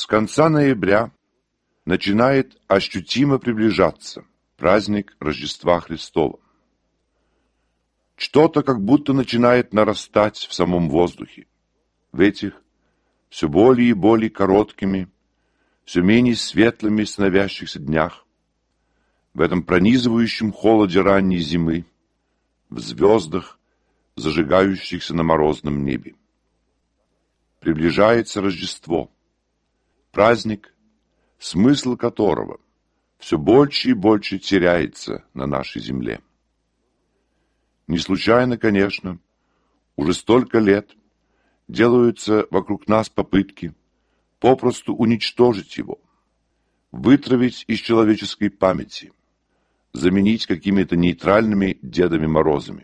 С конца ноября начинает ощутимо приближаться праздник Рождества Христова. Что-то как будто начинает нарастать в самом воздухе. В этих все более и более короткими, все менее светлыми становящихся днях, в этом пронизывающем холоде ранней зимы, в звездах, зажигающихся на морозном небе. Приближается Рождество, праздник, смысл которого все больше и больше теряется на нашей земле. Не случайно, конечно, уже столько лет делаются вокруг нас попытки попросту уничтожить его, вытравить из человеческой памяти, заменить какими-то нейтральными Дедами Морозами.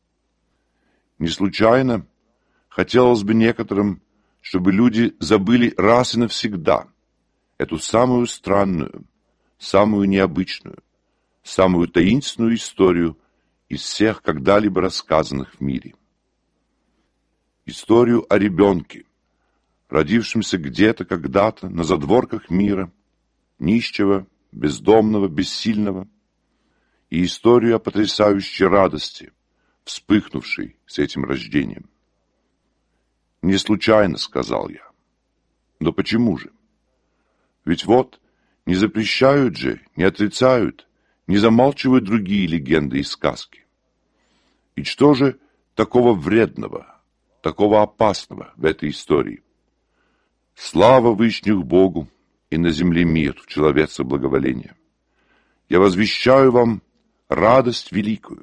Не случайно хотелось бы некоторым, чтобы люди забыли раз и навсегда эту самую странную, самую необычную, самую таинственную историю из всех когда-либо рассказанных в мире. Историю о ребенке, родившемся где-то когда-то на задворках мира, нищего, бездомного, бессильного, и историю о потрясающей радости, вспыхнувшей с этим рождением. Не случайно, сказал я. Но почему же? Ведь вот не запрещают же, не отрицают, не замалчивают другие легенды и сказки. И что же такого вредного, такого опасного в этой истории? Слава вышних Богу, и на земле мир, в человеце благоволение. Я возвещаю вам радость великую.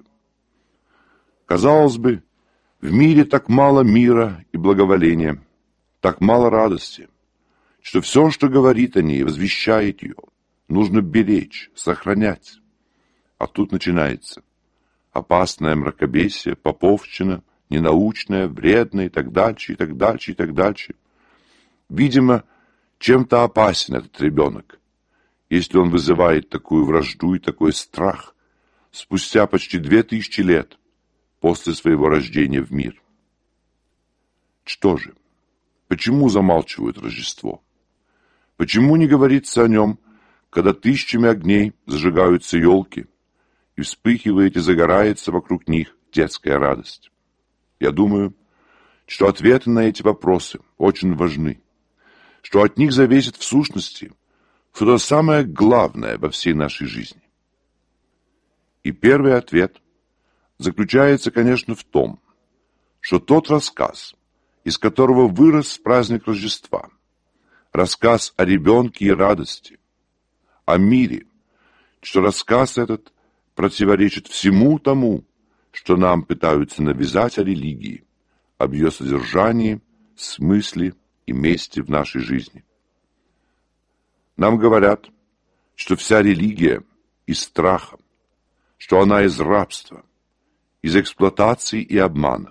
Казалось бы, в мире так мало мира и благоволения, так мало радости, что все, что говорит о ней, возвещает ее, нужно беречь, сохранять. А тут начинается опасное мракобесие, поповщина, ненаучная, вредная и так дальше, и так дальше, и так дальше. Видимо, чем-то опасен этот ребенок, если он вызывает такую вражду и такой страх спустя почти 2000 лет после своего рождения в мир. Что же? Почему замалчивают Рождество? Почему не говорится о нем, когда тысячами огней зажигаются елки, и вспыхивает и загорается вокруг них детская радость? Я думаю, что ответы на эти вопросы очень важны, что от них зависит в сущности что-то самое главное во всей нашей жизни. И первый ответ заключается, конечно, в том, что тот рассказ, из которого вырос праздник Рождества, рассказ о ребенке и радости, о мире, что рассказ этот противоречит всему тому, что нам пытаются навязать о религии, об ее содержании, смысле и месте в нашей жизни. Нам говорят, что вся религия из страха, что она из рабства, из эксплуатации и обмана.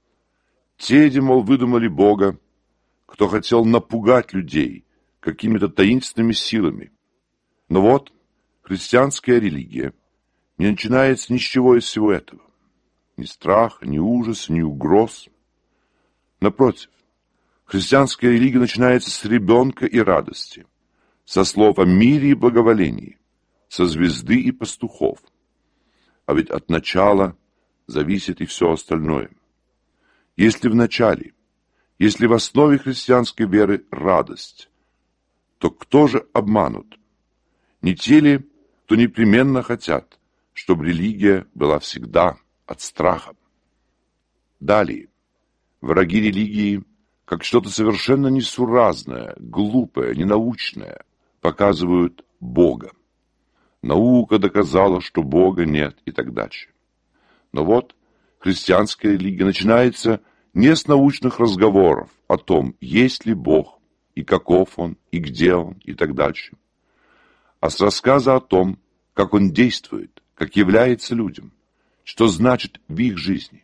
Те, мол, выдумали Бога, кто хотел напугать людей какими-то таинственными силами. Но вот христианская религия не начинается ни с чего из всего этого. Ни страха, ни ужаса, ни угроз. Напротив, христианская религия начинается с ребенка и радости, со слов о мире и благоволении, со звезды и пастухов. А ведь от начала зависит и все остальное. Если в начале, если в основе христианской веры радость, то кто же обманут? Не те ли, кто непременно хотят, чтобы религия была всегда от страха? Далее, враги религии, как что-то совершенно несуразное, глупое, ненаучное, показывают Бога. Наука доказала, что Бога нет и так дальше. Но вот христианская религия начинается не с научных разговоров о том, есть ли Бог, и каков Он, и где Он, и так дальше, а с рассказа о том, как Он действует, как является людям, что значит в их жизни.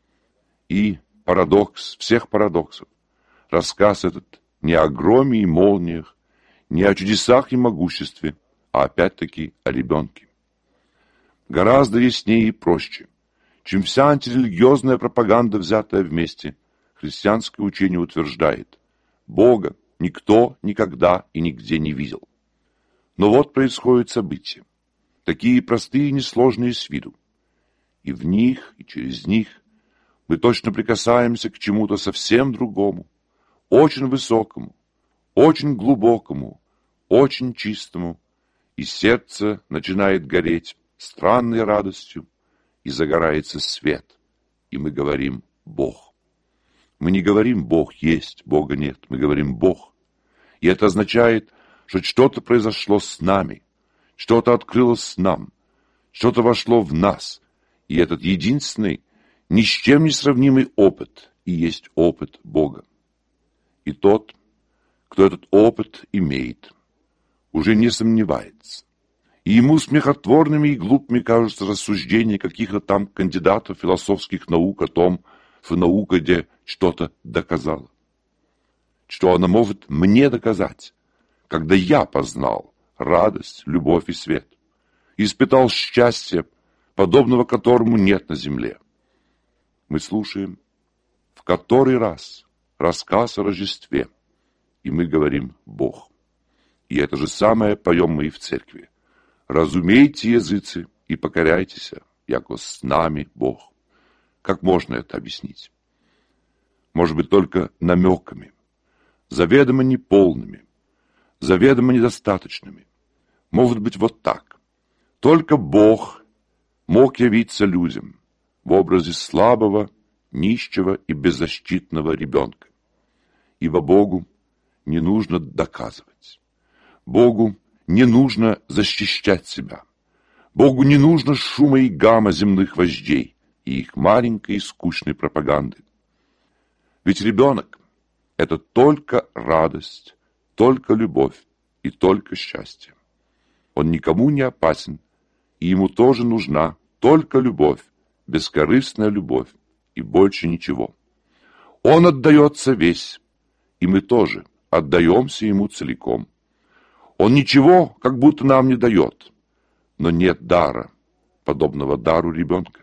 И парадокс всех парадоксов, рассказ этот не о громе и молниях, не о чудесах и могуществе, а опять-таки о ребенке. Гораздо яснее и проще, чем вся антирелигиозная пропаганда, взятая вместе, христианское учение утверждает: Бога никто никогда и нигде не видел. Но вот происходят события, такие простые и несложные с виду. И в них, и через них мы точно прикасаемся к чему-то совсем другому, очень высокому, очень глубокому, очень чистому, и сердце начинает гореть странной радостью, и загорается свет, и мы говорим «Бог». Мы не говорим «Бог есть», «Бога нет», мы говорим «Бог». И это означает, что что-то произошло с нами, что-то открылось нам, что-то вошло в нас, и этот единственный, ни с чем не сравнимый опыт и есть опыт Бога. И тот, кто этот опыт имеет, уже не сомневается. И ему смехотворными и глупыми кажутся рассуждения каких-то там кандидатов философских наук о том, что наука где что-то доказала. Что она может мне доказать, когда я познал радость, любовь и свет, испытал счастье, подобного которому нет на земле. Мы слушаем в который раз рассказ о Рождестве, и мы говорим «Бог». И это же самое поем мы и в церкви. «Разумейте, языцы, и покоряйтесь, яко с нами Бог». Как можно это объяснить? Может быть, только намеками, заведомо неполными, заведомо недостаточными. Может быть, вот так. Только Бог мог явиться людям в образе слабого, нищего и беззащитного ребенка. Ибо Богу не нужно доказывать. Богу не нужно защищать себя. Богу не нужно шума и гамма земных вождей и их маленькой и скучной пропаганды. Ведь ребенок – это только радость, только любовь и только счастье. Он никому не опасен, и ему тоже нужна только любовь, бескорыстная любовь и больше ничего. Он отдается весь, и мы тоже отдаемся ему целиком. Он ничего как будто нам не дает, но нет дара, подобного дару ребенка.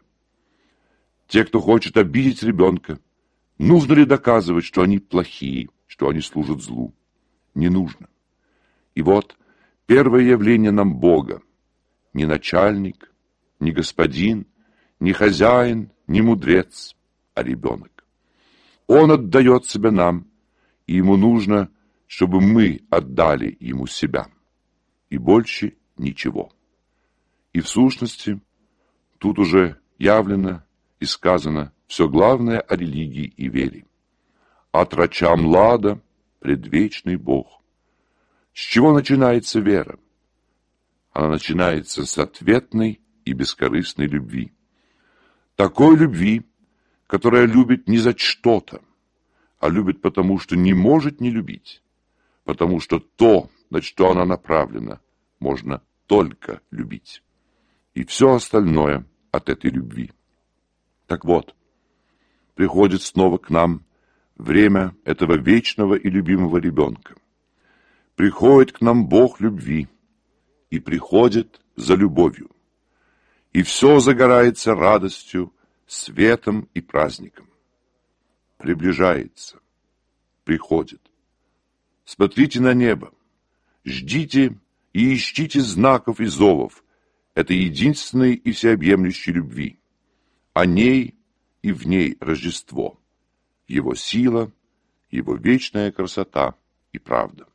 Те, кто хочет обидеть ребенка, нужно ли доказывать, что они плохие, что они служат злу? Не нужно. И вот первое явление нам Бога. Не начальник, не господин, не хозяин, не мудрец, а ребенок. Он отдает себя нам, и ему нужно, чтобы мы отдали ему себя. И больше ничего. И в сущности, тут уже явлено и сказано все главное о религии и вере. Отроча млада, предвечный Бог. С чего начинается вера? Она начинается с ответной и бескорыстной любви. Такой любви, которая любит не за что-то, а любит потому, что не может не любить, потому что то, на что она направлена, можно только любить. И все остальное от этой любви. Так вот, приходит снова к нам время этого вечного и любимого ребенка. Приходит к нам Бог любви и приходит за любовью. И все загорается радостью, светом и праздником. Приближается, приходит. Смотрите на небо, ждите и ищите знаков и зовов этой единственной и всеобъемлющей любви. О ней и в ней Рождество, его сила, его вечная красота и правда.